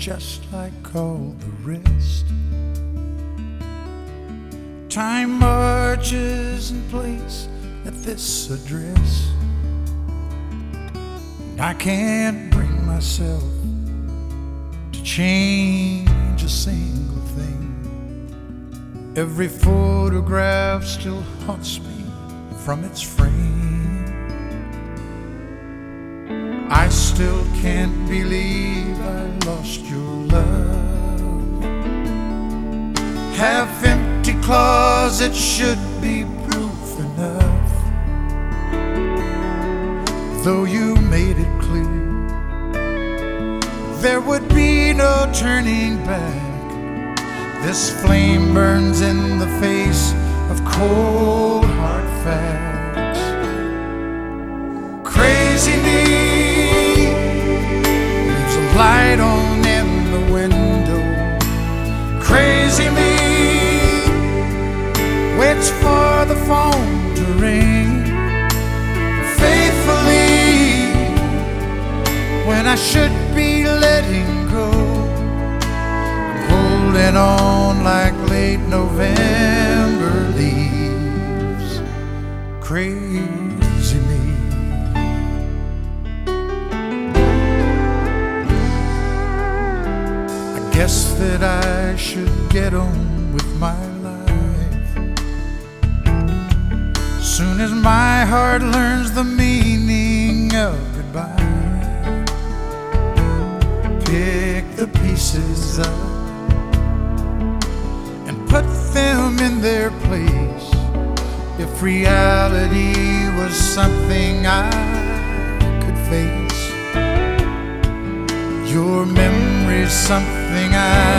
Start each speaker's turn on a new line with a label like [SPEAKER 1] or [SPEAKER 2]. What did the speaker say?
[SPEAKER 1] just like all the rest. Time marches in place at this address, and I can't bring myself to change a single thing. Every photograph still haunts me from its frame. I still can't believe I lost your love. Half-empty closet should be proof enough, though you made it clear there would be no turning back. This flame burns in the face of cold hard facts. Crazy me leaves a light on in the window. Crazy me waits for the phone to ring faithfully when I should be letting go. Holding on like late November leaves. Crazy me. I guess that I should get on with my life soon as my heart learns the meaning of goodbye. Pick the pieces up and put them in their place. If reality was something I could face, your memory's something I